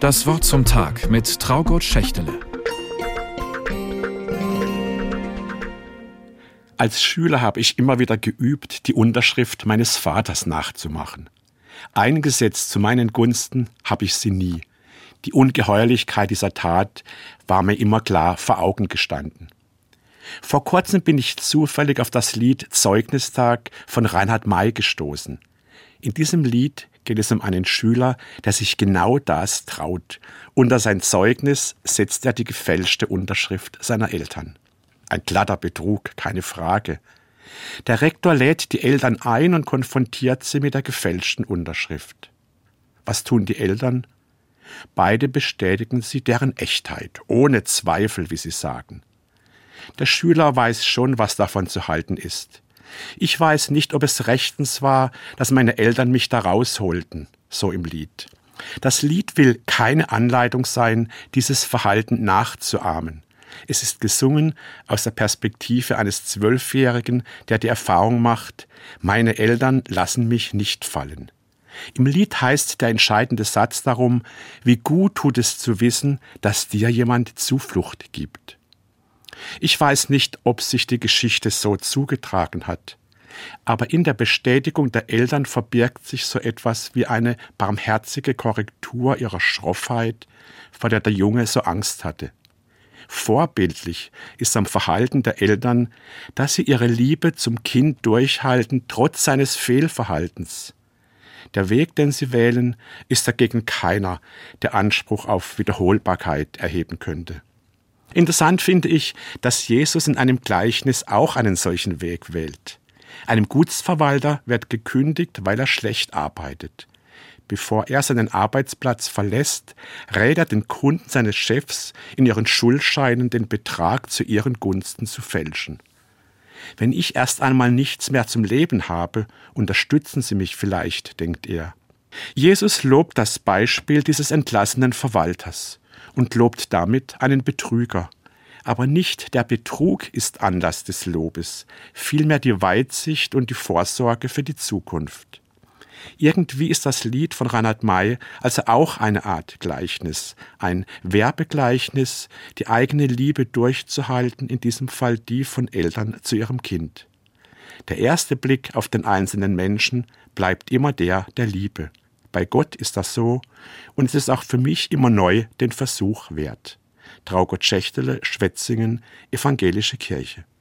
Das Wort zum Tag mit Traugott Schächtele. Als Schüler habe ich immer wieder geübt, die Unterschrift meines Vaters nachzumachen. Eingesetzt zu meinen Gunsten habe ich sie nie. Die Ungeheuerlichkeit dieser Tat war mir immer klar vor Augen gestanden. Vor kurzem bin ich zufällig auf das Lied Zeugnistag von Reinhard May gestoßen. In diesem Lied geht es um einen Schüler, der sich genau das traut. Unter sein Zeugnis setzt er die gefälschte Unterschrift seiner Eltern. Ein glatter Betrug, keine Frage. Der Rektor lädt die Eltern ein und konfrontiert sie mit der gefälschten Unterschrift. Was tun die Eltern? Beide bestätigen sie deren Echtheit, ohne Zweifel, wie sie sagen. Der Schüler weiß schon, was davon zu halten ist. Ich weiß nicht, ob es rechtens war, dass meine Eltern mich da rausholten, so im Lied. Das Lied will keine Anleitung sein, dieses Verhalten nachzuahmen. Es ist gesungen aus der Perspektive eines 12-Jährigen, der die Erfahrung macht, meine Eltern lassen mich nicht fallen. Im Lied heißt der entscheidende Satz darum, wie gut tut es zu wissen, dass dir jemand Zuflucht gibt. Ich weiß nicht, ob sich die Geschichte so zugetragen hat, aber in der Bestätigung der Eltern verbirgt sich so etwas wie eine barmherzige Korrektur ihrer Schroffheit, vor der der Junge so Angst hatte. Vorbildlich ist am Verhalten der Eltern, dass sie ihre Liebe zum Kind durchhalten, trotz seines Fehlverhaltens. Der Weg, den sie wählen, ist dagegen keiner, der Anspruch auf Wiederholbarkeit erheben könnte. Interessant finde ich, dass Jesus in einem Gleichnis auch einen solchen Weg wählt. Einem Gutsverwalter wird gekündigt, weil er schlecht arbeitet. Bevor er seinen Arbeitsplatz verlässt, rät er den Kunden seines Chefs, in ihren Schuldscheinen den Betrag zu ihren Gunsten zu fälschen. Wenn ich erst einmal nichts mehr zum Leben habe, unterstützen Sie mich vielleicht, denkt er. Jesus lobt das Beispiel dieses entlassenen Verwalters und lobt damit einen Betrüger. Aber nicht der Betrug ist Anlass des Lobes, vielmehr die Weitsicht und die Vorsorge für die Zukunft. Irgendwie ist das Lied von Reinhard May also auch eine Art Gleichnis, ein Werbegleichnis, die eigene Liebe durchzuhalten, in diesem Fall die von Eltern zu ihrem Kind. Der erste Blick auf den einzelnen Menschen bleibt immer der der Liebe. Bei Gott ist das so und es ist auch für mich immer neu den Versuch wert. Traugott Schächtele, Schwetzingen, Evangelische Kirche.